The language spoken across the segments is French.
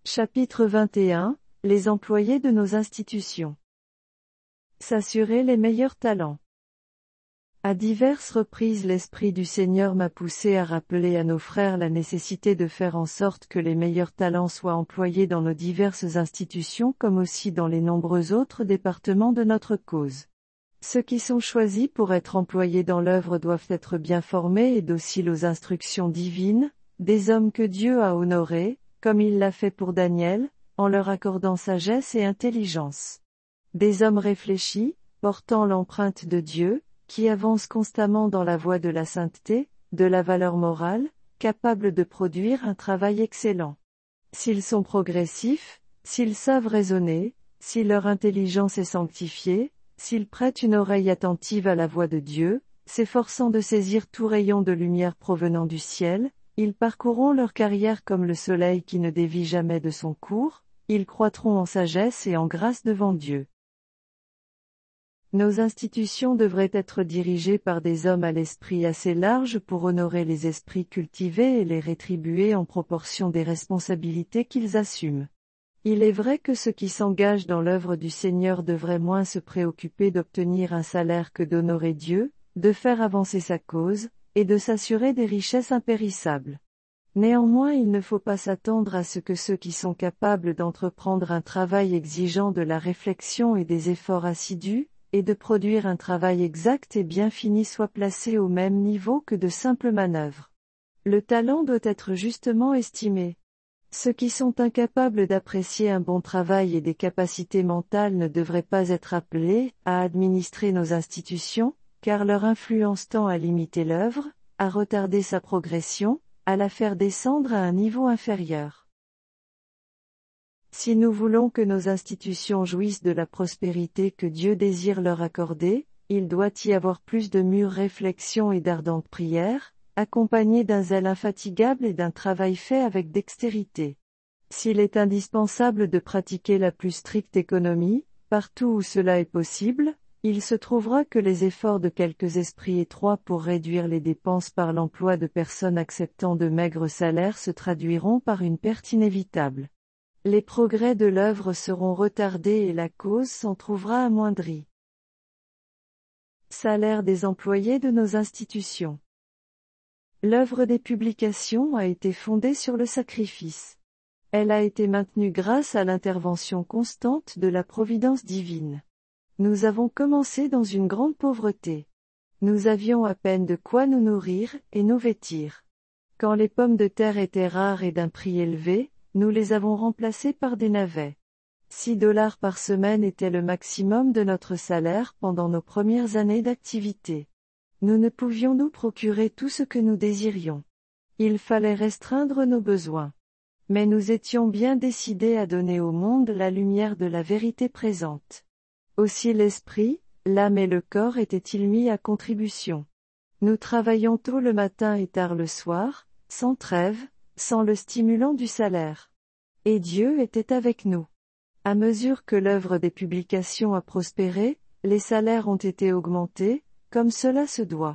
Chapitre 21, les employés de nos institutions. S'assurer les meilleurs talents. À diverses reprises l'Esprit du Seigneur m'a poussé à rappeler à nos frères la nécessité de faire en sorte que les meilleurs talents soient employés dans nos diverses institutions comme aussi dans les nombreux autres départements de notre cause. Ceux qui sont choisis pour être employés dans l'œuvre doivent être bien formés et dociles aux instructions divines, des hommes que Dieu a honorés, comme il l'a fait pour Daniel, en leur accordant sagesse et intelligence. Des hommes réfléchis, portant l'empreinte de Dieu, qui avancent constamment dans la voie de la sainteté, de la valeur morale, capables de produire un travail excellent. S'ils sont progressifs, s'ils savent raisonner, si leur intelligence est sanctifiée, s'ils prêtent une oreille attentive à la voix de Dieu, s'efforçant de saisir tout rayon de lumière provenant du ciel, ils parcourront leur carrière comme le soleil qui ne dévie jamais de son cours, ils croîtront en sagesse et en grâce devant Dieu. Nos institutions devraient être dirigées par des hommes à l'esprit assez large pour honorer les esprits cultivés et les rétribuer en proportion des responsabilités qu'ils assument. Il est vrai que ceux qui s'engagent dans l'œuvre du Seigneur devraient moins se préoccuper d'obtenir un salaire que d'honorer Dieu, de faire avancer sa cause, et de s'assurer des richesses impérissables. Néanmoins il ne faut pas s'attendre à ce que ceux qui sont capables d'entreprendre un travail exigeant de la réflexion et des efforts assidus, et de produire un travail exact et bien fini soient placés au même niveau que de simples manœuvres. Le talent doit être justement estimé. Ceux qui sont incapables d'apprécier un bon travail et des capacités mentales ne devraient pas être appelés à administrer nos institutions, car leur influence tend à limiter l'œuvre, à retarder sa progression, à la faire descendre à un niveau inférieur. Si nous voulons que nos institutions jouissent de la prospérité que Dieu désire leur accorder, il doit y avoir plus de mûres réflexions et d'ardentes prières, accompagnées d'un zèle infatigable et d'un travail fait avec dextérité. S'il est indispensable de pratiquer la plus stricte économie, partout où cela est possible, il se trouvera que les efforts de quelques esprits étroits pour réduire les dépenses par l'emploi de personnes acceptant de maigres salaires se traduiront par une perte inévitable. Les progrès de l'œuvre seront retardés et la cause s'en trouvera amoindrie. Salaire des employés de nos institutions. L'œuvre des publications a été fondée sur le sacrifice. Elle a été maintenue grâce à l'intervention constante de la providence divine. Nous avons commencé dans une grande pauvreté. Nous avions à peine de quoi nous nourrir et nous vêtir. Quand les pommes de terre étaient rares et d'un prix élevé, nous les avons remplacées par des navets. $6 par semaine était le maximum de notre salaire pendant nos premières années d'activité. Nous ne pouvions nous procurer tout ce que nous désirions. Il fallait restreindre nos besoins. Mais nous étions bien décidés à donner au monde la lumière de la vérité présente. Aussi l'esprit, l'âme et le corps étaient-ils mis à contribution. Nous travaillions tôt le matin et tard le soir, sans trêve, sans le stimulant du salaire. Et Dieu était avec nous. À mesure que l'œuvre des publications a prospéré, les salaires ont été augmentés, comme cela se doit.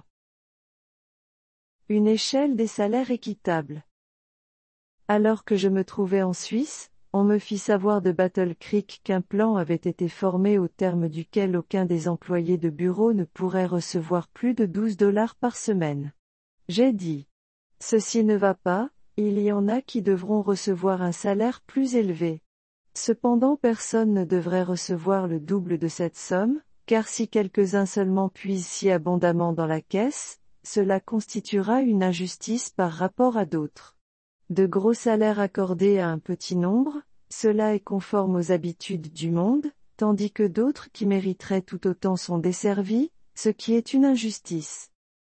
Une échelle des salaires équitables. Alors que je me trouvais en Suisse, on me fit savoir de Battle Creek qu'un plan avait été formé au terme duquel aucun des employés de bureau ne pourrait recevoir plus de $12 par semaine. J'ai dit: ceci ne va pas, il y en a qui devront recevoir un salaire plus élevé. Cependant personne ne devrait recevoir le double de cette somme, car si quelques-uns seulement puisent si abondamment dans la caisse, cela constituera une injustice par rapport à d'autres. De gros salaires accordés à un petit nombre, cela est conforme aux habitudes du monde, tandis que d'autres qui mériteraient tout autant sont desservis, ce qui est une injustice.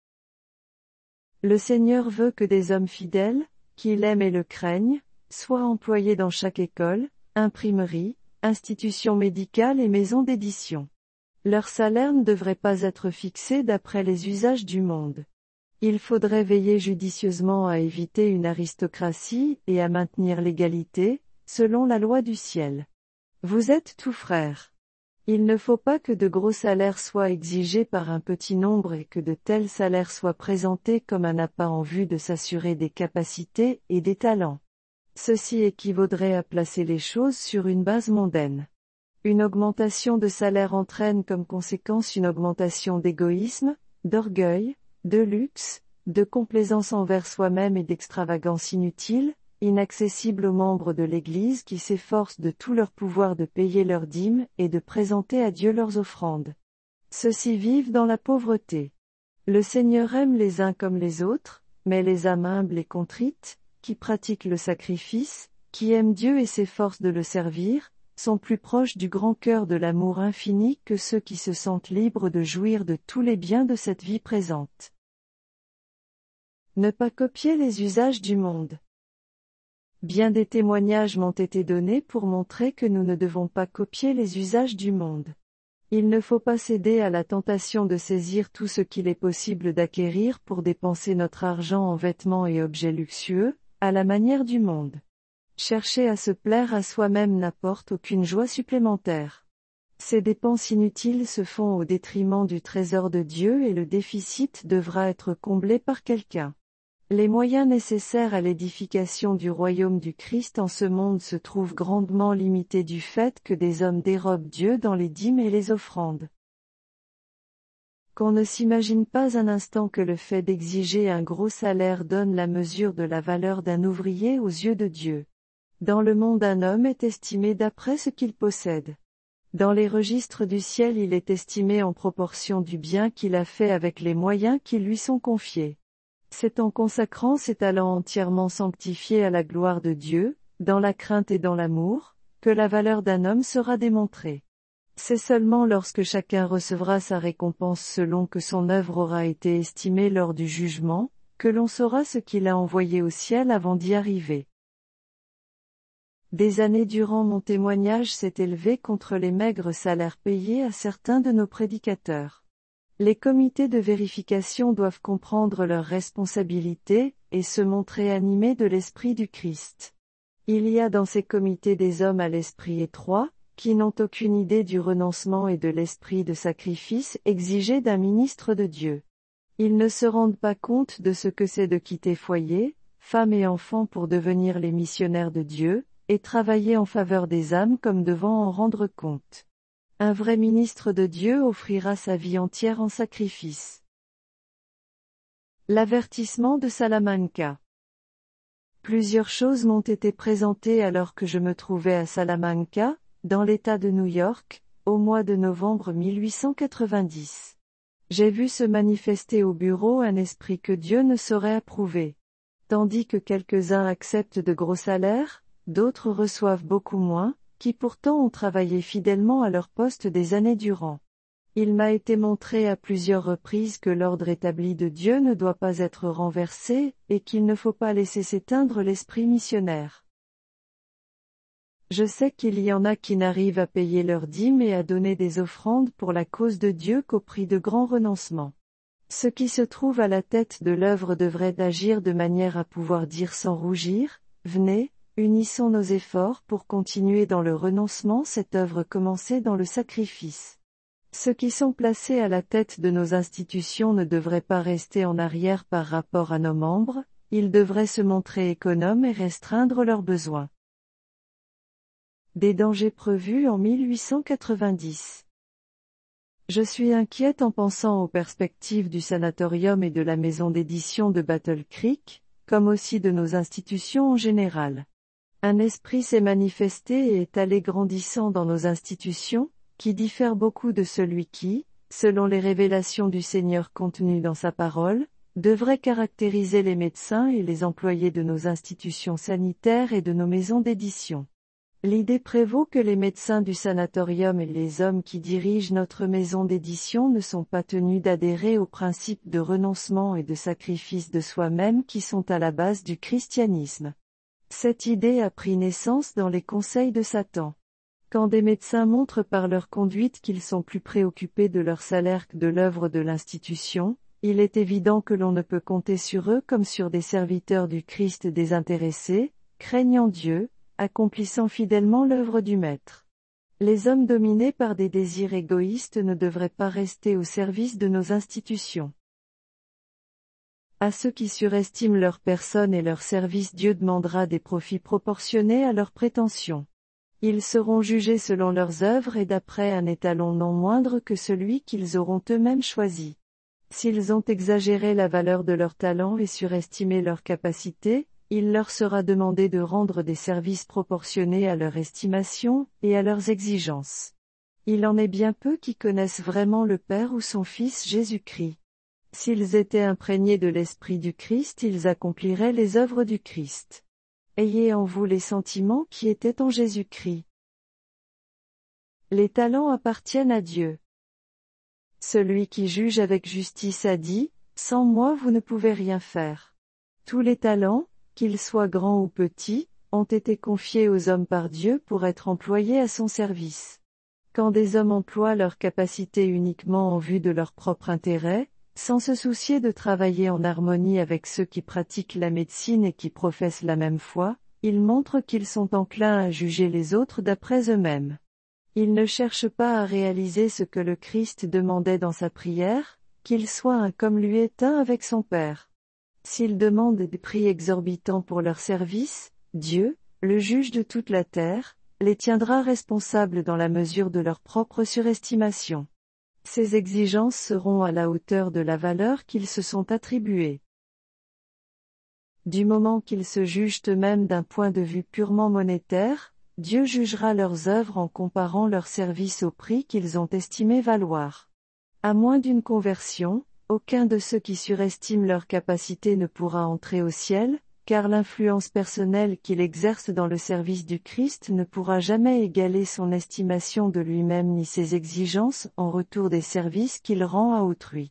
Le Seigneur veut que des hommes fidèles, qui l'aiment et le craignent, soient employés dans chaque école, imprimerie, institution médicale et maison d'édition. Leur salaire ne devrait pas être fixé d'après les usages du monde. Il faudrait veiller judicieusement à éviter une aristocratie et à maintenir l'égalité, selon la loi du ciel. Vous êtes tous frères. Il ne faut pas que de gros salaires soient exigés par un petit nombre et que de tels salaires soient présentés comme un appât en vue de s'assurer des capacités et des talents. Ceci équivaudrait à placer les choses sur une base mondaine. Une augmentation de salaire entraîne comme conséquence une augmentation d'égoïsme, d'orgueil, de luxe, de complaisance envers soi-même et d'extravagance inutile, inaccessible aux membres de l'Église qui s'efforcent de tout leur pouvoir de payer leurs dîmes et de présenter à Dieu leurs offrandes. Ceux-ci vivent dans la pauvreté. Le Seigneur aime les uns comme les autres, mais les âmes humbles et contrites, qui pratiquent le sacrifice, qui aiment Dieu et s'efforcent de le servir, sont plus proches du grand cœur de l'amour infini que ceux qui se sentent libres de jouir de tous les biens de cette vie présente. Ne pas copier les usages du monde. Bien des témoignages m'ont été donnés pour montrer que nous ne devons pas copier les usages du monde. Il ne faut pas céder à la tentation de saisir tout ce qu'il est possible d'acquérir pour dépenser notre argent en vêtements et objets luxueux, à la manière du monde. Chercher à se plaire à soi-même n'apporte aucune joie supplémentaire. Ces dépenses inutiles se font au détriment du trésor de Dieu et le déficit devra être comblé par quelqu'un. Les moyens nécessaires à l'édification du royaume du Christ en ce monde se trouvent grandement limités du fait que des hommes dérobent Dieu dans les dîmes et les offrandes. Qu'on ne s'imagine pas un instant que le fait d'exiger un gros salaire donne la mesure de la valeur d'un ouvrier aux yeux de Dieu. Dans le monde, un homme est estimé d'après ce qu'il possède. Dans les registres du ciel, il est estimé en proportion du bien qu'il a fait avec les moyens qui lui sont confiés. C'est en consacrant ses talents entièrement sanctifiés à la gloire de Dieu, dans la crainte et dans l'amour, que la valeur d'un homme sera démontrée. C'est seulement lorsque chacun recevra sa récompense selon que son œuvre aura été estimée lors du jugement, que l'on saura ce qu'il a envoyé au ciel avant d'y arriver. Des années durant, mon témoignage s'est élevé contre les maigres salaires payés à certains de nos prédicateurs. Les comités de vérification doivent comprendre leurs responsabilités, et se montrer animés de l'esprit du Christ. Il y a dans ces comités des hommes à l'esprit étroit, qui n'ont aucune idée du renoncement et de l'esprit de sacrifice exigé d'un ministre de Dieu. Ils ne se rendent pas compte de ce que c'est de quitter foyer, femmes et enfants pour devenir les missionnaires de Dieu, et travailler en faveur des âmes comme devant en rendre compte. Un vrai ministre de Dieu offrira sa vie entière en sacrifice. L'avertissement de Salamanca. Plusieurs choses m'ont été présentées alors que je me trouvais à Salamanca, dans l'État de New York, au mois de novembre 1890. J'ai vu se manifester au bureau un esprit que Dieu ne saurait approuver. Tandis que quelques-uns acceptent de gros salaires, d'autres reçoivent beaucoup moins, qui pourtant ont travaillé fidèlement à leur poste des années durant. Il m'a été montré à plusieurs reprises que l'ordre établi de Dieu ne doit pas être renversé, et qu'il ne faut pas laisser s'éteindre l'esprit missionnaire. Je sais qu'il y en a qui n'arrivent à payer leurs dîmes et à donner des offrandes pour la cause de Dieu qu'au prix de grands renoncements. Ceux qui se trouvent à la tête de l'œuvre devraient agir de manière à pouvoir dire sans rougir, « Venez, unissons nos efforts pour continuer dans le renoncement cette œuvre commencée dans le sacrifice. » Ceux qui sont placés à la tête de nos institutions ne devraient pas rester en arrière par rapport à nos membres, ils devraient se montrer économes et restreindre leurs besoins. Des dangers prévus en 1890. Je suis inquiète en pensant aux perspectives du sanatorium et de la maison d'édition de Battle Creek, comme aussi de nos institutions en général. Un esprit s'est manifesté et est allé grandissant dans nos institutions, qui diffère beaucoup de celui qui, selon les révélations du Seigneur contenues dans sa parole, devrait caractériser les médecins et les employés de nos institutions sanitaires et de nos maisons d'édition. L'idée prévaut que les médecins du sanatorium et les hommes qui dirigent notre maison d'édition ne sont pas tenus d'adhérer aux principes de renoncement et de sacrifice de soi-même qui sont à la base du christianisme. Cette idée a pris naissance dans les conseils de Satan. Quand des médecins montrent par leur conduite qu'ils sont plus préoccupés de leur salaire que de l'œuvre de l'institution, il est évident que l'on ne peut compter sur eux comme sur des serviteurs du Christ désintéressés, craignant Dieu, accomplissant fidèlement l'œuvre du Maître. Les hommes dominés par des désirs égoïstes ne devraient pas rester au service de nos institutions. À ceux qui surestiment leur personne et leur service, Dieu demandera des profits proportionnés à leurs prétentions. Ils seront jugés selon leurs œuvres et d'après un étalon non moindre que celui qu'ils auront eux-mêmes choisi. S'ils ont exagéré la valeur de leurs talents et surestimé leurs capacités, il leur sera demandé de rendre des services proportionnés à leur estimation et à leurs exigences. Il en est bien peu qui connaissent vraiment le Père ou son Fils Jésus-Christ. S'ils étaient imprégnés de l'Esprit du Christ, ils accompliraient les œuvres du Christ. Ayez en vous les sentiments qui étaient en Jésus-Christ. Les talents appartiennent à Dieu. Celui qui juge avec justice a dit, « Sans moi vous ne pouvez rien faire ». Tous les talents, qu'ils soient grands ou petits, ont été confiés aux hommes par Dieu pour être employés à son service. Quand des hommes emploient leurs capacités uniquement en vue de leur propre intérêt, sans se soucier de travailler en harmonie avec ceux qui pratiquent la médecine et qui professent la même foi, ils montrent qu'ils sont enclins à juger les autres d'après eux-mêmes. Ils ne cherchent pas à réaliser ce que le Christ demandait dans sa prière, qu'il soit un comme lui est un avec son Père. S'ils demandent des prix exorbitants pour leur service, Dieu, le juge de toute la terre, les tiendra responsables dans la mesure de leur propre surestimation. Ces exigences seront à la hauteur de la valeur qu'ils se sont attribuée. Du moment qu'ils se jugent eux-mêmes d'un point de vue purement monétaire, Dieu jugera leurs œuvres en comparant leurs services au prix qu'ils ont estimé valoir. À moins d'une conversion, aucun de ceux qui surestiment leurs capacités ne pourra entrer au ciel, car l'influence personnelle qu'il exerce dans le service du Christ ne pourra jamais égaler son estimation de lui-même ni ses exigences en retour des services qu'il rend à autrui.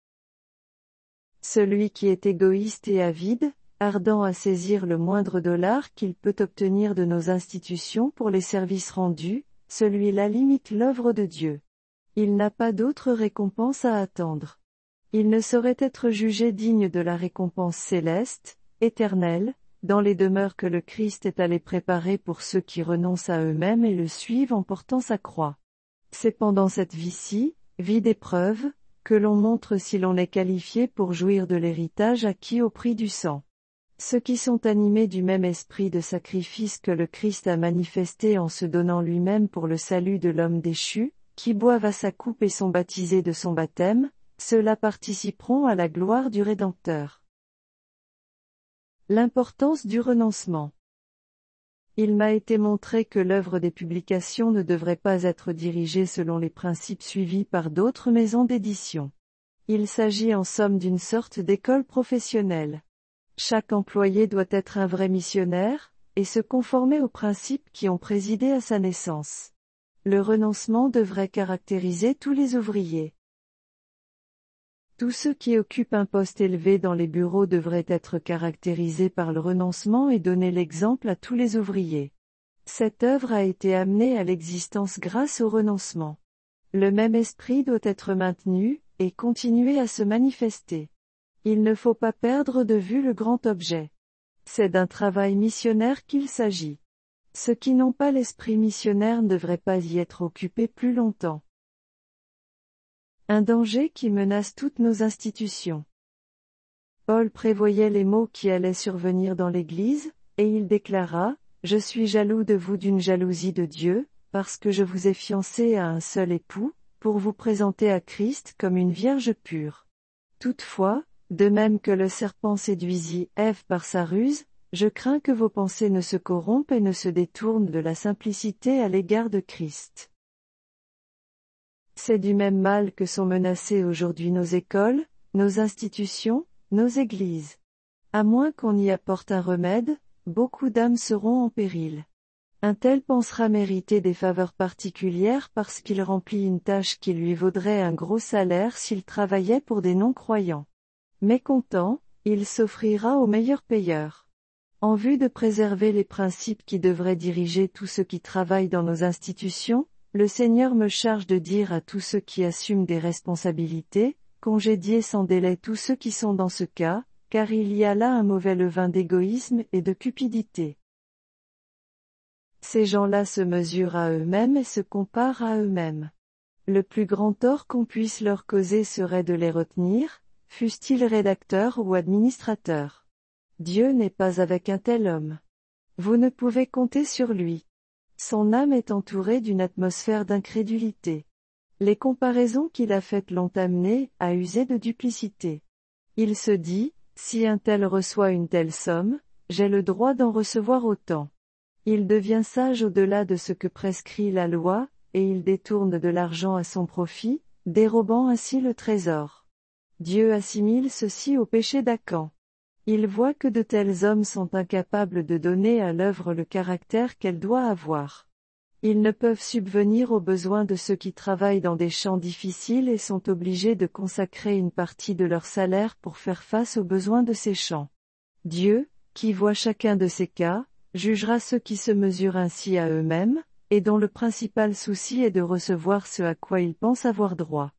Celui qui est égoïste et avide, ardent à saisir le moindre dollar qu'il peut obtenir de nos institutions pour les services rendus, celui-là limite l'œuvre de Dieu. Il n'a pas d'autre récompense à attendre. Il ne saurait être jugé digne de la récompense céleste, éternelle, dans les demeures que le Christ est allé préparer pour ceux qui renoncent à eux-mêmes et le suivent en portant sa croix. C'est pendant cette vie-ci, vie d'épreuve, que l'on montre si l'on est qualifié pour jouir de l'héritage acquis au prix du sang. Ceux qui sont animés du même esprit de sacrifice que le Christ a manifesté en se donnant lui-même pour le salut de l'homme déchu, qui boivent à sa coupe et sont baptisés de son baptême, ceux-là participeront à la gloire du Rédempteur. L'importance du renoncement. Il m'a été montré que l'œuvre des publications ne devrait pas être dirigée selon les principes suivis par d'autres maisons d'édition. Il s'agit en somme d'une sorte d'école professionnelle. Chaque employé doit être un vrai missionnaire, et se conformer aux principes qui ont présidé à sa naissance. Le renoncement devrait caractériser tous les ouvriers. Tous ceux qui occupent un poste élevé dans les bureaux devraient être caractérisés par le renoncement et donner l'exemple à tous les ouvriers. Cette œuvre a été amenée à l'existence grâce au renoncement. Le même esprit doit être maintenu, et continuer à se manifester. Il ne faut pas perdre de vue le grand objet. C'est d'un travail missionnaire qu'il s'agit. Ceux qui n'ont pas l'esprit missionnaire ne devraient pas y être occupés plus longtemps. Un danger qui menace toutes nos institutions. Paul prévoyait les maux qui allaient survenir dans l'Église, et il déclara, « Je suis jaloux de vous d'une jalousie de Dieu, parce que je vous ai fiancé à un seul époux, pour vous présenter à Christ comme une vierge pure. Toutefois, de même que le serpent séduisit Ève par sa ruse, je crains que vos pensées ne se corrompent et ne se détournent de la simplicité à l'égard de Christ. » C'est du même mal que sont menacées aujourd'hui nos écoles, nos institutions, nos églises. À moins qu'on y apporte un remède, beaucoup d'âmes seront en péril. Un tel pensera mériter des faveurs particulières parce qu'il remplit une tâche qui lui vaudrait un gros salaire s'il travaillait pour des non-croyants. Mécontent, il s'offrira aux meilleurs payeurs. En vue de préserver les principes qui devraient diriger tous ceux qui travaillent dans nos institutions, le Seigneur me charge de dire à tous ceux qui assument des responsabilités, congédiez sans délai tous ceux qui sont dans ce cas, car il y a là un mauvais levain d'égoïsme et de cupidité. Ces gens-là se mesurent à eux-mêmes et se comparent à eux-mêmes. Le plus grand tort qu'on puisse leur causer serait de les retenir, fût-il rédacteur ou administrateur. Dieu n'est pas avec un tel homme. Vous ne pouvez compter sur lui. Son âme est entourée d'une atmosphère d'incrédulité. Les comparaisons qu'il a faites l'ont amené à user de duplicité. Il se dit, si un tel reçoit une telle somme, j'ai le droit d'en recevoir autant. Il devient sage au-delà de ce que prescrit la loi, et il détourne de l'argent à son profit, dérobant ainsi le trésor. Dieu assimile ceci au péché d'Achan. Il voit que de tels hommes sont incapables de donner à l'œuvre le caractère qu'elle doit avoir. Ils ne peuvent subvenir aux besoins de ceux qui travaillent dans des champs difficiles et sont obligés de consacrer une partie de leur salaire pour faire face aux besoins de ces champs. Dieu, qui voit chacun de ces cas, jugera ceux qui se mesurent ainsi à eux-mêmes, et dont le principal souci est de recevoir ce à quoi ils pensent avoir droit.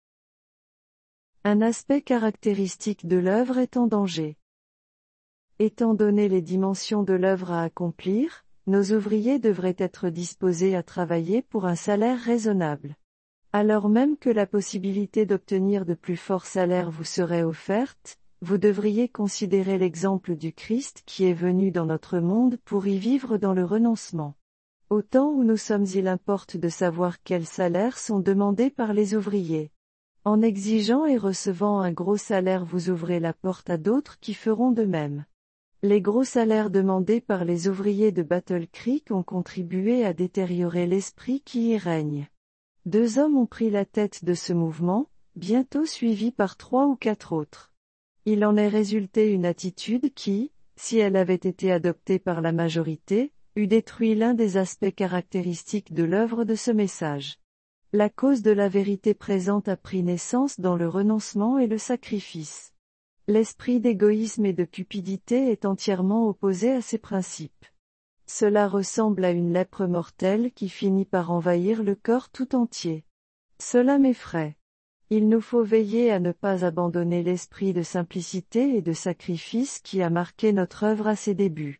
Un aspect caractéristique de l'œuvre est en danger. Étant donné les dimensions de l'œuvre à accomplir, nos ouvriers devraient être disposés à travailler pour un salaire raisonnable. Alors même que la possibilité d'obtenir de plus forts salaires vous serait offerte, vous devriez considérer l'exemple du Christ qui est venu dans notre monde pour y vivre dans le renoncement. Au temps où nous sommes, il importe de savoir quels salaires sont demandés par les ouvriers. En exigeant et recevant un gros salaire, vous ouvrez la porte à d'autres qui feront de même. Les gros salaires demandés par les ouvriers de Battle Creek ont contribué à détériorer l'esprit qui y règne. 2 hommes ont pris la tête de ce mouvement, bientôt suivis par 3 ou 4 autres. Il en est résulté une attitude qui, si elle avait été adoptée par la majorité, eût détruit l'un des aspects caractéristiques de l'œuvre de ce message. La cause de la vérité présente a pris naissance dans le renoncement et le sacrifice. L'esprit d'égoïsme et de cupidité est entièrement opposé à ces principes. Cela ressemble à une lèpre mortelle qui finit par envahir le corps tout entier. Cela m'effraie. Il nous faut veiller à ne pas abandonner l'esprit de simplicité et de sacrifice qui a marqué notre œuvre à ses débuts.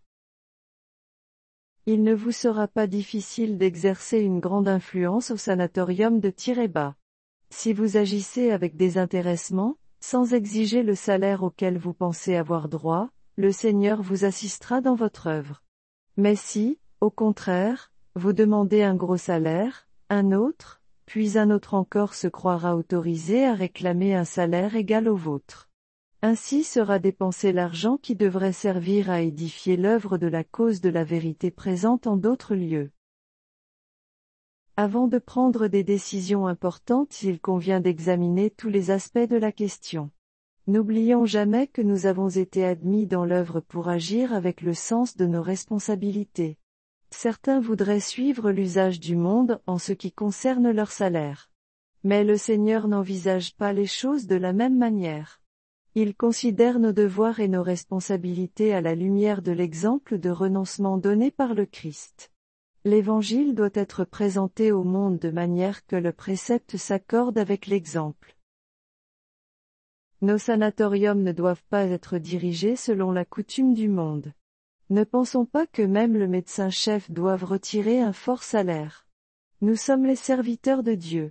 Il ne vous sera pas difficile d'exercer une grande influence au sanatorium de Tireba. Si vous agissez avec désintéressement, sans exiger le salaire auquel vous pensez avoir droit, le Seigneur vous assistera dans votre œuvre. Mais si, au contraire, vous demandez un gros salaire, un autre, puis un autre encore se croira autorisé à réclamer un salaire égal au vôtre. Ainsi sera dépensé l'argent qui devrait servir à édifier l'œuvre de la cause de la vérité présente en d'autres lieux. Avant de prendre des décisions importantes, il convient d'examiner tous les aspects de la question. N'oublions jamais que nous avons été admis dans l'œuvre pour agir avec le sens de nos responsabilités. Certains voudraient suivre l'usage du monde en ce qui concerne leur salaire. Mais le Seigneur n'envisage pas les choses de la même manière. Il considère nos devoirs et nos responsabilités à la lumière de l'exemple de renoncement donné par le Christ. L'Évangile doit être présenté au monde de manière que le précepte s'accorde avec l'exemple. Nos sanatoriums ne doivent pas être dirigés selon la coutume du monde. Ne pensons pas que même le médecin-chef doive retirer un fort salaire. Nous sommes les serviteurs de Dieu.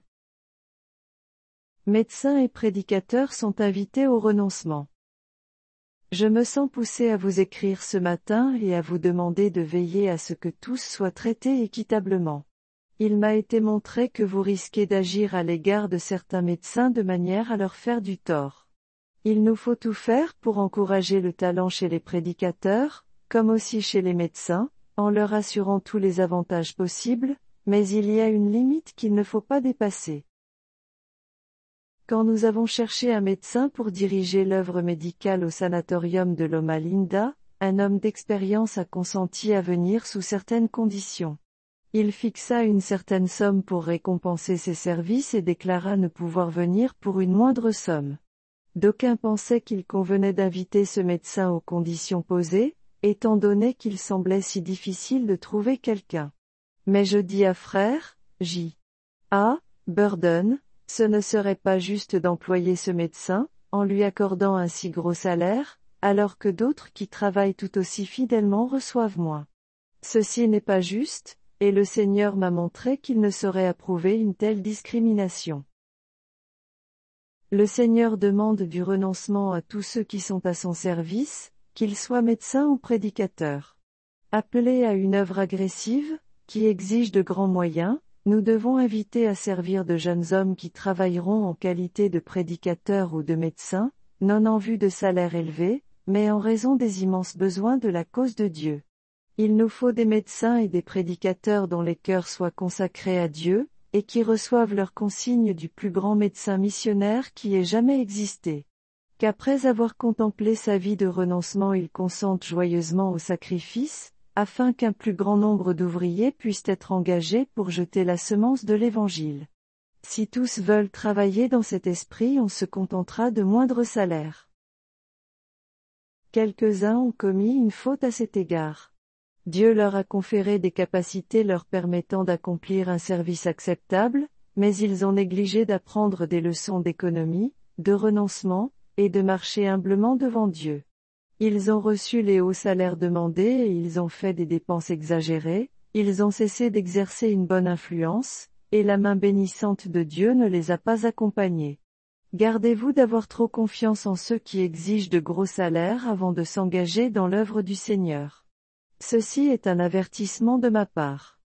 Médecins et prédicateurs sont invités au renoncement. Je me sens poussé à vous écrire ce matin et à vous demander de veiller à ce que tous soient traités équitablement. Il m'a été montré que vous risquez d'agir à l'égard de certains médecins de manière à leur faire du tort. Il nous faut tout faire pour encourager le talent chez les prédicateurs, comme aussi chez les médecins, en leur assurant tous les avantages possibles, mais il y a une limite qu'il ne faut pas dépasser. Quand nous avons cherché un médecin pour diriger l'œuvre médicale au sanatorium de Loma Linda, un homme d'expérience a consenti à venir sous certaines conditions. Il fixa une certaine somme pour récompenser ses services et déclara ne pouvoir venir pour une moindre somme. D'aucuns pensaient qu'il convenait d'inviter ce médecin aux conditions posées, étant donné qu'il semblait si difficile de trouver quelqu'un. Mais je dis à frère J. A. Burden, ce ne serait pas juste d'employer ce médecin, en lui accordant un si gros salaire, alors que d'autres qui travaillent tout aussi fidèlement reçoivent moins. Ceci n'est pas juste, et le Seigneur m'a montré qu'il ne saurait approuver une telle discrimination. Le Seigneur demande du renoncement à tous ceux qui sont à son service, qu'ils soient médecins ou prédicateurs. Appelés à une œuvre agressive, qui exige de grands moyens, nous devons inviter à servir de jeunes hommes qui travailleront en qualité de prédicateurs ou de médecins, non en vue de salaires élevés, mais en raison des immenses besoins de la cause de Dieu. Il nous faut des médecins et des prédicateurs dont les cœurs soient consacrés à Dieu, et qui reçoivent leurs consignes du plus grand médecin missionnaire qui ait jamais existé. Qu'après avoir contemplé sa vie de renoncement ils consentent joyeusement au sacrifice, afin qu'un plus grand nombre d'ouvriers puissent être engagés pour jeter la semence de l'Évangile. Si tous veulent travailler dans cet esprit, on se contentera de moindres salaires. Quelques-uns ont commis une faute à cet égard. Dieu leur a conféré des capacités leur permettant d'accomplir un service acceptable, mais ils ont négligé d'apprendre des leçons d'économie, de renoncement, et de marcher humblement devant Dieu. Ils ont reçu les hauts salaires demandés et ils ont fait des dépenses exagérées, ils ont cessé d'exercer une bonne influence, et la main bénissante de Dieu ne les a pas accompagnés. Gardez-vous d'avoir trop confiance en ceux qui exigent de gros salaires avant de s'engager dans l'œuvre du Seigneur. Ceci est un avertissement de ma part.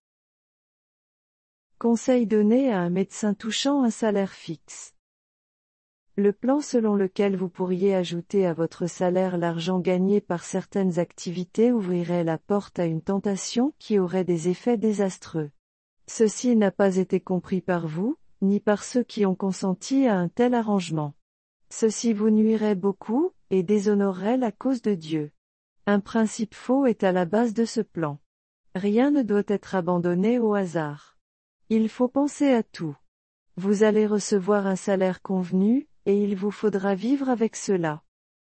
Conseil donné à un médecin touchant un salaire fixe. Le plan selon lequel vous pourriez ajouter à votre salaire l'argent gagné par certaines activités ouvrirait la porte à une tentation qui aurait des effets désastreux. Ceci n'a pas été compris par vous, ni par ceux qui ont consenti à un tel arrangement. Ceci vous nuirait beaucoup, et déshonorerait la cause de Dieu. Un principe faux est à la base de ce plan. Rien ne doit être abandonné au hasard. Il faut penser à tout. Vous allez recevoir un salaire convenu, et il vous faudra vivre avec cela.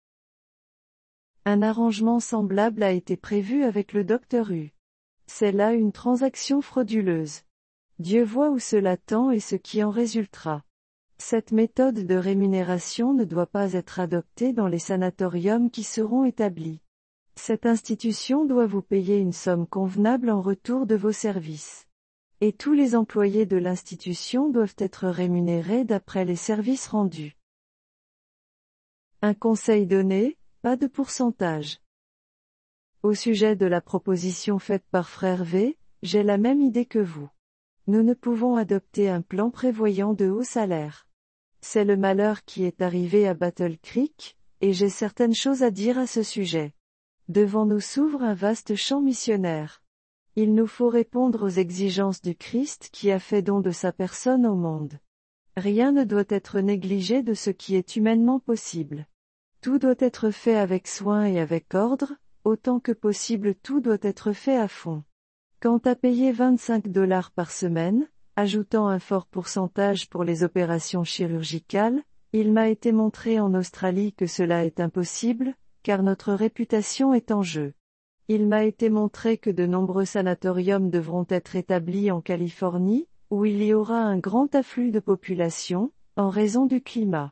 Un arrangement semblable a été prévu avec le Dr U. C'est là une transaction frauduleuse. Dieu voit où cela tend et ce qui en résultera. Cette méthode de rémunération ne doit pas être adoptée dans les sanatoriums qui seront établis. Cette institution doit vous payer une somme convenable en retour de vos services. Et tous les employés de l'institution doivent être rémunérés d'après les services rendus. Un conseil donné, pas de pourcentage. Au sujet de la proposition faite par Frère V, j'ai la même idée que vous. Nous ne pouvons adopter un plan prévoyant de hauts salaires. C'est le malheur qui est arrivé à Battle Creek, et j'ai certaines choses à dire à ce sujet. Devant nous s'ouvre un vaste champ missionnaire. Il nous faut répondre aux exigences du Christ qui a fait don de sa personne au monde. Rien ne doit être négligé de ce qui est humainement possible. Tout doit être fait avec soin et avec ordre, autant que possible tout doit être fait à fond. Quant à payer $25 par semaine, ajoutant un fort pourcentage pour les opérations chirurgicales, il m'a été montré en Australie que cela est impossible, car notre réputation est en jeu. Il m'a été montré que de nombreux sanatoriums devront être établis en Californie, où il y aura un grand afflux de population, en raison du climat.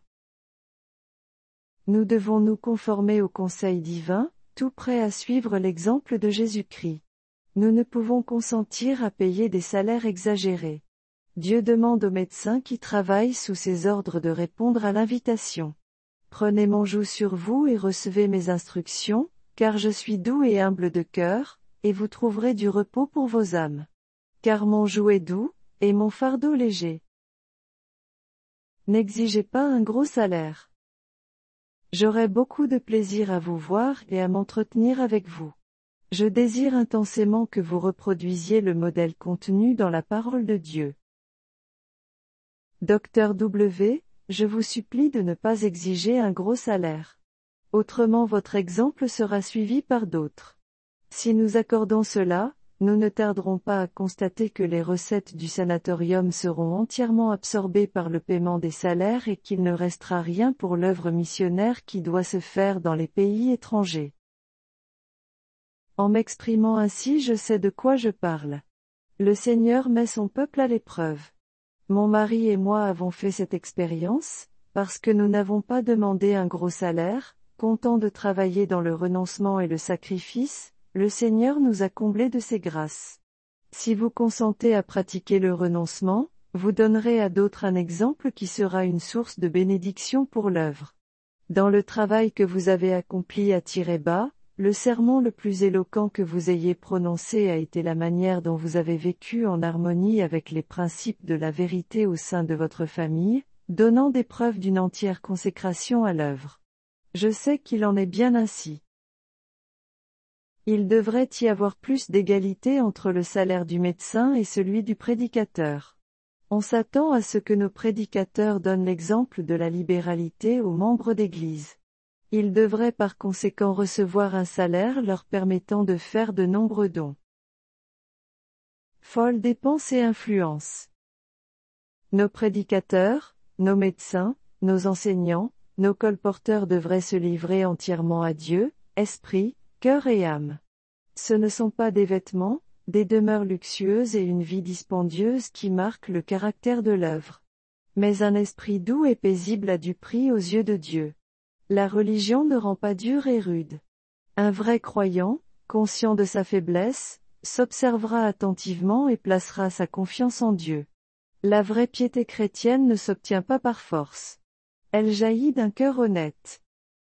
Nous devons nous conformer au conseil divin, tout prêts à suivre l'exemple de Jésus-Christ. Nous ne pouvons consentir à payer des salaires exagérés. Dieu demande aux médecins qui travaillent sous ses ordres de répondre à l'invitation. Prenez mon joug sur vous et recevez mes instructions, car je suis doux et humble de cœur, et vous trouverez du repos pour vos âmes. Car mon joug est doux, et mon fardeau léger. N'exigez pas un gros salaire. J'aurai beaucoup de plaisir à vous voir et à m'entretenir avec vous. Je désire intensément que vous reproduisiez le modèle contenu dans la parole de Dieu. Dr W, je vous supplie de ne pas exiger un gros salaire. Autrement votre exemple sera suivi par d'autres. Si nous accordons cela, nous ne tarderons pas à constater que les recettes du sanatorium seront entièrement absorbées par le paiement des salaires et qu'il ne restera rien pour l'œuvre missionnaire qui doit se faire dans les pays étrangers. En m'exprimant ainsi, je sais de quoi je parle. Le Seigneur met son peuple à l'épreuve. Mon mari et moi avons fait cette expérience, parce que nous n'avons pas demandé un gros salaire, content de travailler dans le renoncement et le sacrifice, le Seigneur nous a comblés de ses grâces. Si vous consentez à pratiquer le renoncement, Vous donnerez à d'autres un exemple qui sera une source de bénédiction pour l'œuvre. Dans le travail que vous avez accompli à Tireba, le sermon le plus éloquent que vous ayez prononcé a été la manière dont vous avez vécu en harmonie avec les principes de la vérité au sein de votre famille, donnant des preuves d'une entière consécration à l'œuvre. Je sais qu'il en est bien ainsi. Il devrait y avoir plus d'égalité entre le salaire du médecin et celui du prédicateur. On s'attend à ce que nos prédicateurs donnent l'exemple de la libéralité aux membres d'Église. Ils devraient par conséquent recevoir un salaire leur permettant de faire de nombreux dons. Folles dépenses et influence. Nos prédicateurs, nos médecins, nos enseignants, nos colporteurs devraient se livrer entièrement à Dieu, esprit, cœur et âme. Ce ne sont pas des vêtements, des demeures luxueuses et une vie dispendieuse qui marquent le caractère de l'œuvre. Mais un esprit doux et paisible a du prix aux yeux de Dieu. La religion ne rend pas dur et rude. Un vrai croyant, conscient de sa faiblesse, s'observera attentivement et placera sa confiance en Dieu. La vraie piété chrétienne ne s'obtient pas par force. Elle jaillit d'un cœur honnête.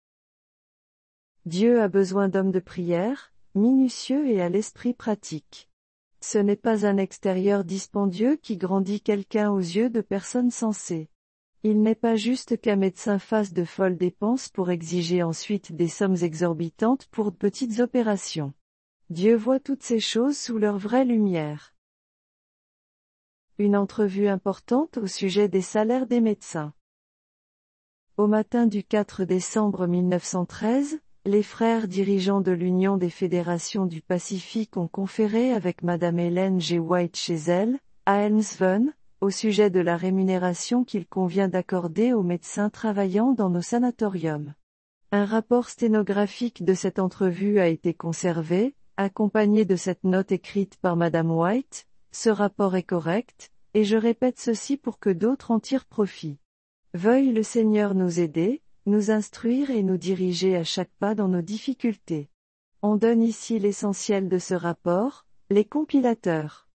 Dieu a besoin d'hommes de prière, minutieux et à l'esprit pratique. Ce n'est pas un extérieur dispendieux qui grandit quelqu'un aux yeux de personnes sensées. Il n'est pas juste qu'un médecin fasse de folles dépenses pour exiger ensuite des sommes exorbitantes pour de petites opérations. Dieu voit toutes ces choses sous leur vraie lumière. Une entrevue importante au sujet des salaires des médecins. Au matin du 4 décembre 1913, les frères dirigeants de l'Union des fédérations du Pacifique ont conféré avec Madame Ellen G. White chez elle, à Elmsven, au sujet de la rémunération qu'il convient d'accorder aux médecins travaillant dans nos sanatoriums. Un rapport sténographique de cette entrevue a été conservé, accompagné de cette note écrite par Madame White. Ce rapport est correct, et je répète ceci pour que d'autres en tirent profit. Veuille le Seigneur nous aider, nous instruire et nous diriger à chaque pas dans nos difficultés. On donne ici l'essentiel de ce rapport, les compilateurs.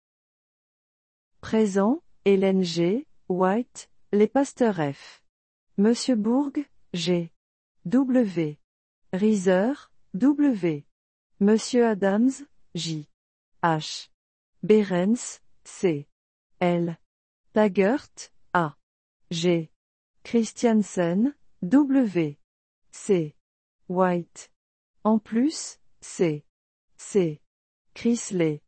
Présent, Hélène G. White, les pasteurs F. Monsieur Bourg, G. W. Reiser, W. Monsieur Adams, J. H. Behrens, C. L. Taggart, A. G. Christiansen, W. C. White. En plus, C. C. Chrisley.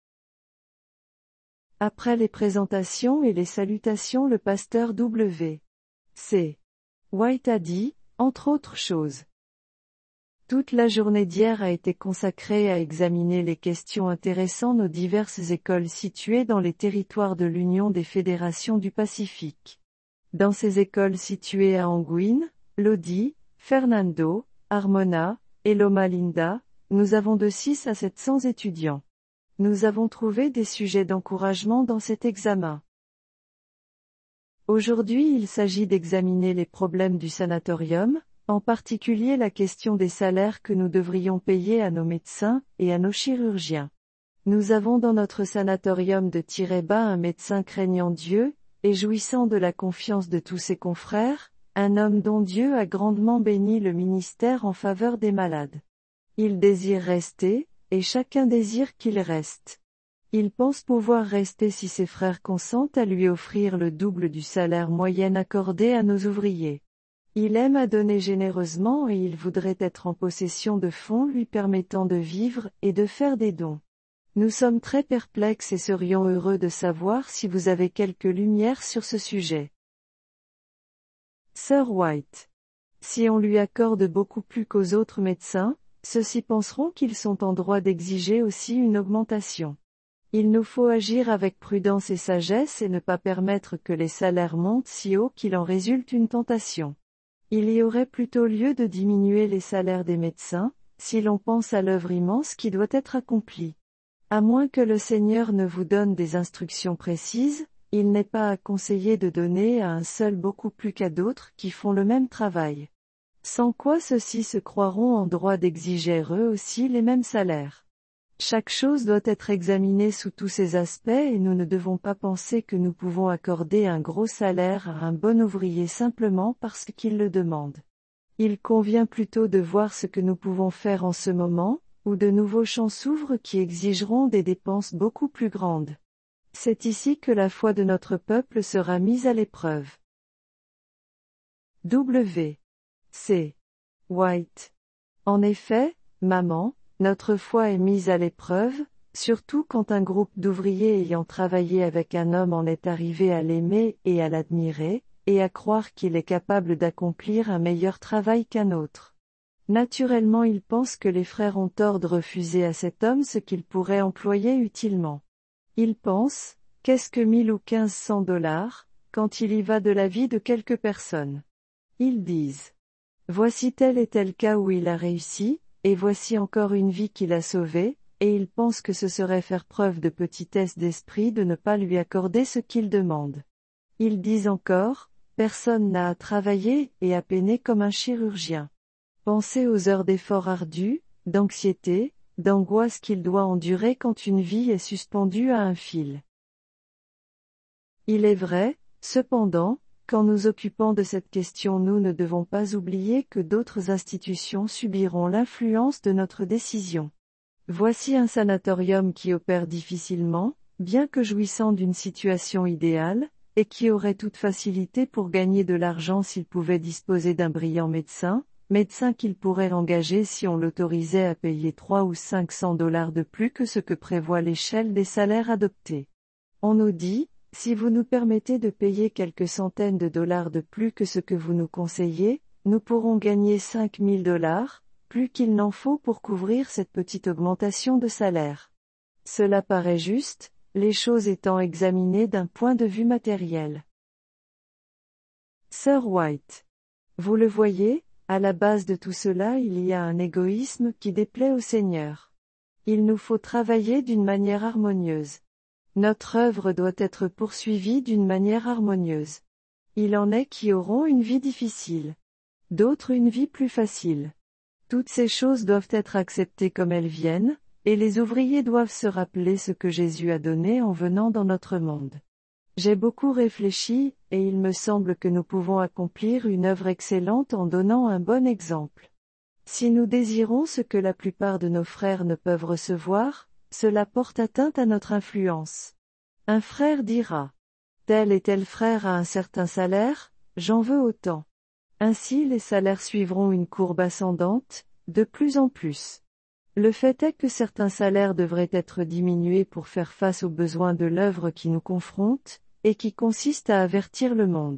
Après les présentations et les salutations, le pasteur W. C. White a dit, entre autres choses. Toute la journée d'hier a été consacrée à examiner les questions intéressant nos diverses écoles situées dans les territoires de l'Union des fédérations du Pacifique. Dans ces écoles situées à Anguin, Lodi, Fernando, Armona, et Loma Linda, nous avons de 6 à 700 étudiants. Nous avons trouvé des sujets d'encouragement dans cet examen. Aujourd'hui, il s'agit d'examiner les problèmes du sanatorium, en particulier la question des salaires que nous devrions payer à nos médecins et à nos chirurgiens. Nous avons dans notre sanatorium de Tireba un médecin craignant Dieu, et jouissant de la confiance de tous ses confrères, un homme dont Dieu a grandement béni le ministère en faveur des malades. Il désire rester, et chacun désire qu'il reste. Il pense pouvoir rester si ses frères consentent à lui offrir le double du salaire moyen accordé à nos ouvriers. Il aime à donner généreusement et il voudrait être en possession de fonds lui permettant de vivre et de faire des dons. Nous sommes très perplexes et serions heureux de savoir si vous avez quelques lumières sur ce sujet. Sir White. Si on lui accorde beaucoup plus qu'aux autres médecins, ceux-ci penseront qu'ils sont en droit d'exiger aussi une augmentation. Il nous faut agir avec prudence et sagesse et ne pas permettre que les salaires montent si haut qu'il en résulte une tentation. Il y aurait plutôt lieu de diminuer les salaires des médecins, si l'on pense à l'œuvre immense qui doit être accomplie. À moins que le Seigneur ne vous donne des instructions précises, il n'est pas à conseiller de donner à un seul beaucoup plus qu'à d'autres qui font le même travail. Sans quoi ceux-ci se croiront en droit d'exiger eux aussi les mêmes salaires. Chaque chose doit être examinée sous tous ses aspects et nous ne devons pas penser que nous pouvons accorder un gros salaire à un bon ouvrier simplement parce qu'il le demande. Il convient plutôt de voir ce que nous pouvons faire en ce moment, où de nouveaux champs s'ouvrent qui exigeront des dépenses beaucoup plus grandes. C'est ici que la foi de notre peuple sera mise à l'épreuve. W. C. White. En effet, maman, notre foi est mise à l'épreuve, surtout quand un groupe d'ouvriers ayant travaillé avec un homme en est arrivé à l'aimer et à l'admirer, et à croire qu'il est capable d'accomplir un meilleur travail qu'un autre. Naturellement, ils pensent que les frères ont tort de refuser à cet homme ce qu'il pourrait employer utilement. Ils pensent, qu'est-ce que 1000 ou 1500 dollars, quand il y va de la vie de quelques personnes. Ils disent. Voici tel et tel cas où il a réussi, et voici encore une vie qu'il a sauvée, et ils pensent que ce serait faire preuve de petitesse d'esprit de ne pas lui accorder ce qu'il demande. Ils disent encore, personne n'a à travailler et à peiner comme un chirurgien. Pensez aux heures d'efforts ardus, d'anxiété, d'angoisse qu'il doit endurer quand une vie est suspendue à un fil. Il est vrai, cependant, qu'en nous occupant de cette question nous ne devons pas oublier que d'autres institutions subiront l'influence de notre décision. Voici un sanatorium qui opère difficilement, bien que jouissant d'une situation idéale, et qui aurait toute facilité pour gagner de l'argent s'il pouvait disposer d'un brillant médecin qu'il pourrait engager si on l'autorisait à payer 300 ou 500 dollars de plus que ce que prévoit l'échelle des salaires adoptés. On nous dit, si vous nous permettez de payer quelques centaines de dollars de plus que ce que vous nous conseillez, nous pourrons gagner 5000 dollars, plus qu'il n'en faut pour couvrir cette petite augmentation de salaire. Cela paraît juste, les choses étant examinées d'un point de vue matériel. Sir White. Vous le voyez, à la base de tout cela il y a un égoïsme qui déplaît au Seigneur. Il nous faut travailler d'une manière harmonieuse. Notre œuvre doit être poursuivie d'une manière harmonieuse. Il en est qui auront une vie difficile. D'autres une vie plus facile. Toutes ces choses doivent être acceptées comme elles viennent, et les ouvriers doivent se rappeler ce que Jésus a donné en venant dans notre monde. J'ai beaucoup réfléchi, et il me semble que nous pouvons accomplir une œuvre excellente en donnant un bon exemple. Si nous désirons ce que la plupart de nos frères ne peuvent recevoir, cela porte atteinte à notre influence. Un frère dira, tel et tel frère a un certain salaire, j'en veux autant. Ainsi les salaires suivront une courbe ascendante, de plus en plus. Le fait est que certains salaires devraient être diminués pour faire face aux besoins de l'œuvre qui nous confronte, et qui consiste à avertir le monde.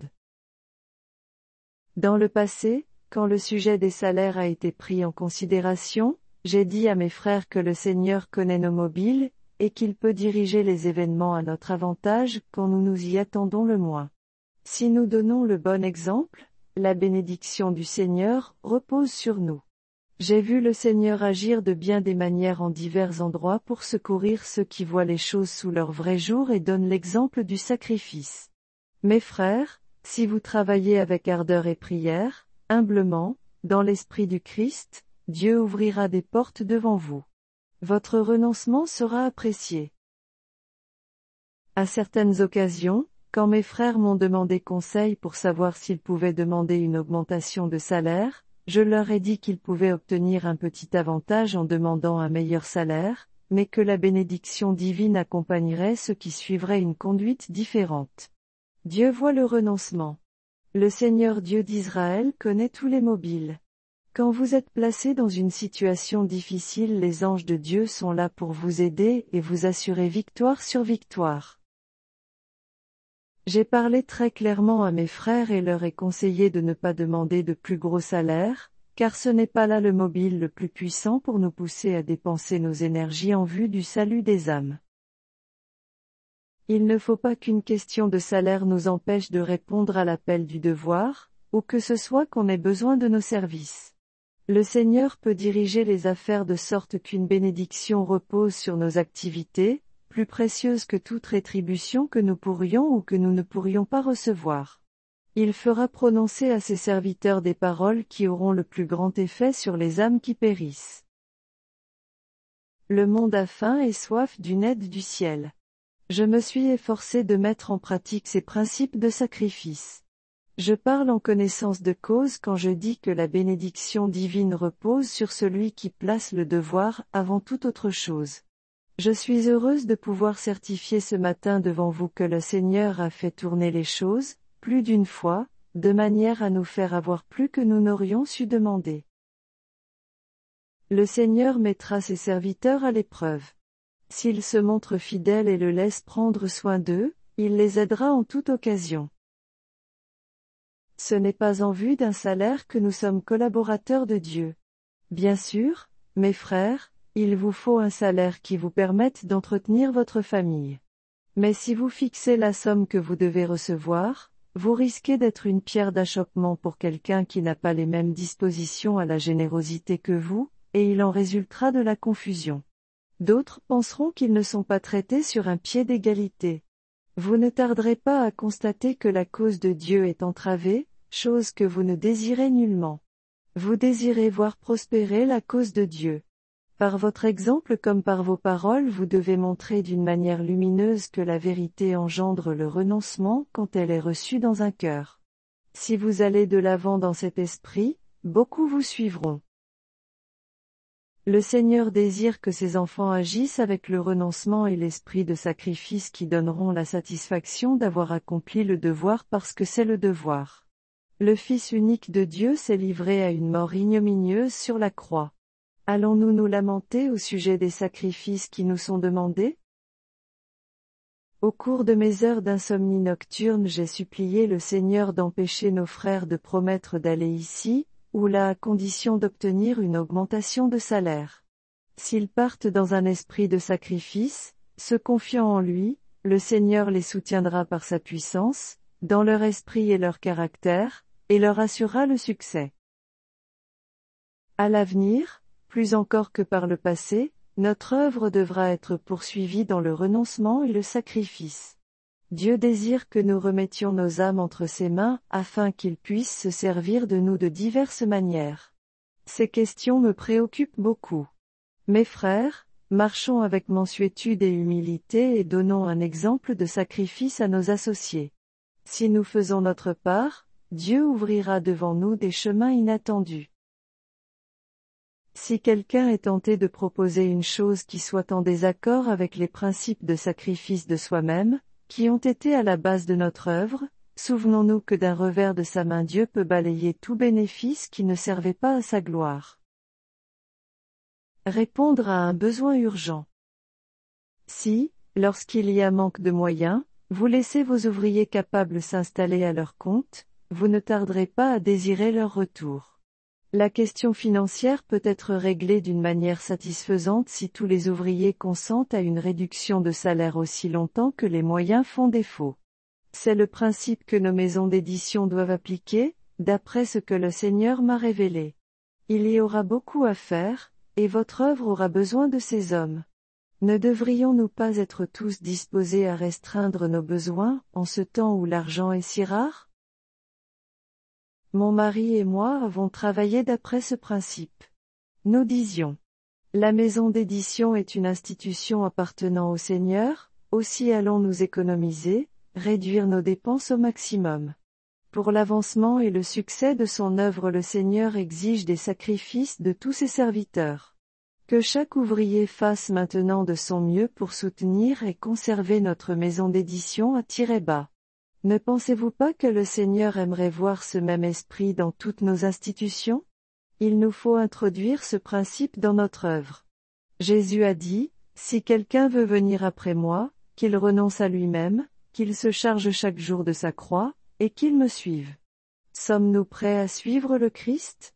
Dans le passé, quand le sujet des salaires a été pris en considération, j'ai dit à mes frères que le Seigneur connaît nos mobiles, et qu'il peut diriger les événements à notre avantage quand nous nous y attendons le moins. Si nous donnons le bon exemple, la bénédiction du Seigneur repose sur nous. J'ai vu le Seigneur agir de bien des manières en divers endroits pour secourir ceux qui voient les choses sous leur vrai jour et donnent l'exemple du sacrifice. Mes frères, si vous travaillez avec ardeur et prière, humblement, dans l'esprit du Christ, Dieu ouvrira des portes devant vous. Votre renoncement sera apprécié. À certaines occasions, quand mes frères m'ont demandé conseil pour savoir s'ils pouvaient demander une augmentation de salaire, je leur ai dit qu'ils pouvaient obtenir un petit avantage en demandant un meilleur salaire, mais que la bénédiction divine accompagnerait ceux qui suivraient une conduite différente. Dieu voit le renoncement. Le Seigneur Dieu d'Israël connaît tous les mobiles. Quand vous êtes placé dans une situation difficile, les anges de Dieu sont là pour vous aider et vous assurer victoire sur victoire. J'ai parlé très clairement à mes frères et leur ai conseillé de ne pas demander de plus gros salaires, car ce n'est pas là le mobile le plus puissant pour nous pousser à dépenser nos énergies en vue du salut des âmes. Il ne faut pas qu'une question de salaire nous empêche de répondre à l'appel du devoir, ou que ce soit qu'on ait besoin de nos services. Le Seigneur peut diriger les affaires de sorte qu'une bénédiction repose sur nos activités, plus précieuse que toute rétribution que nous pourrions ou que nous ne pourrions pas recevoir. Il fera prononcer à ses serviteurs des paroles qui auront le plus grand effet sur les âmes qui périssent. Le monde a faim et soif d'une aide du ciel. Je me suis efforcé de mettre en pratique ces principes de sacrifice. Je parle en connaissance de cause quand je dis que la bénédiction divine repose sur celui qui place le devoir avant toute autre chose. Je suis heureuse de pouvoir certifier ce matin devant vous que le Seigneur a fait tourner les choses, plus d'une fois, de manière à nous faire avoir plus que nous n'aurions su demander. Le Seigneur mettra ses serviteurs à l'épreuve. S'ils se montrent fidèles et le laissent prendre soin d'eux, il les aidera en toute occasion. Ce n'est pas en vue d'un salaire que nous sommes collaborateurs de Dieu. Bien sûr, mes frères, il vous faut un salaire qui vous permette d'entretenir votre famille. Mais si vous fixez la somme que vous devez recevoir, vous risquez d'être une pierre d'achoppement pour quelqu'un qui n'a pas les mêmes dispositions à la générosité que vous, et il en résultera de la confusion. D'autres penseront qu'ils ne sont pas traités sur un pied d'égalité. Vous ne tarderez pas à constater que la cause de Dieu est entravée, chose que vous ne désirez nullement. Vous désirez voir prospérer la cause de Dieu. Par votre exemple comme par vos paroles vous devez montrer d'une manière lumineuse que la vérité engendre le renoncement quand elle est reçue dans un cœur. Si vous allez de l'avant dans cet esprit, beaucoup vous suivront. Le Seigneur désire que ses enfants agissent avec le renoncement et l'esprit de sacrifice qui donneront la satisfaction d'avoir accompli le devoir parce que c'est le devoir. Le Fils unique de Dieu s'est livré à une mort ignominieuse sur la croix. Allons-nous nous lamenter au sujet des sacrifices qui nous sont demandés? Au cours de mes heures d'insomnie nocturne j'ai supplié le Seigneur d'empêcher nos frères de promettre d'aller ici, ou là à condition d'obtenir une augmentation de salaire. S'ils partent dans un esprit de sacrifice, se confiant en lui, le Seigneur les soutiendra par sa puissance, dans leur esprit et leur caractère, et leur assurera le succès. À l'avenir, plus encore que par le passé, notre œuvre devra être poursuivie dans le renoncement et le sacrifice. Dieu désire que nous remettions nos âmes entre ses mains, afin qu'il puisse se servir de nous de diverses manières. Ces questions me préoccupent beaucoup. Mes frères, marchons avec mansuétude et humilité et donnons un exemple de sacrifice à nos associés. Si nous faisons notre part, Dieu ouvrira devant nous des chemins inattendus. Si quelqu'un est tenté de proposer une chose qui soit en désaccord avec les principes de sacrifice de soi-même, qui ont été à la base de notre œuvre, souvenons-nous que d'un revers de sa main Dieu peut balayer tout bénéfice qui ne servait pas à sa gloire. Répondre à un besoin urgent. Si, lorsqu'il y a manque de moyens, vous laissez vos ouvriers capables s'installer à leur compte, vous ne tarderez pas à désirer leur retour. La question financière peut être réglée d'une manière satisfaisante si tous les ouvriers consentent à une réduction de salaire aussi longtemps que les moyens font défaut. C'est le principe que nos maisons d'édition doivent appliquer, d'après ce que le Seigneur m'a révélé. Il y aura beaucoup à faire, et votre œuvre aura besoin de ces hommes. Ne devrions-nous pas être tous disposés à restreindre nos besoins, en ce temps où l'argent est si rare? Mon mari et moi avons travaillé d'après ce principe. Nous disions: la maison d'édition est une institution appartenant au Seigneur, aussi allons nous économiser, réduire nos dépenses au maximum. Pour l'avancement et le succès de son œuvre le Seigneur exige des sacrifices de tous ses serviteurs. Que chaque ouvrier fasse maintenant de son mieux pour soutenir et conserver notre maison d'édition à tirer bas. Ne pensez-vous pas que le Seigneur aimerait voir ce même esprit dans toutes nos institutions? Il nous faut introduire ce principe dans notre œuvre. Jésus a dit, « Si quelqu'un veut venir après moi, qu'il renonce à lui-même, qu'il se charge chaque jour de sa croix, et qu'il me suive. » Sommes-nous prêts à suivre le Christ?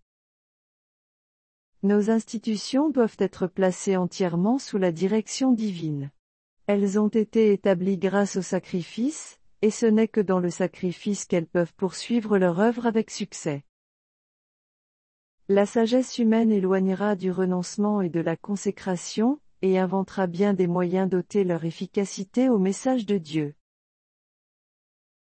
Nos institutions doivent être placées entièrement sous la direction divine. Elles ont été établies grâce au sacrifice, et ce n'est que dans le sacrifice qu'elles peuvent poursuivre leur œuvre avec succès. La sagesse humaine éloignera du renoncement et de la consécration, et inventera bien des moyens d'ôter leur efficacité au message de Dieu.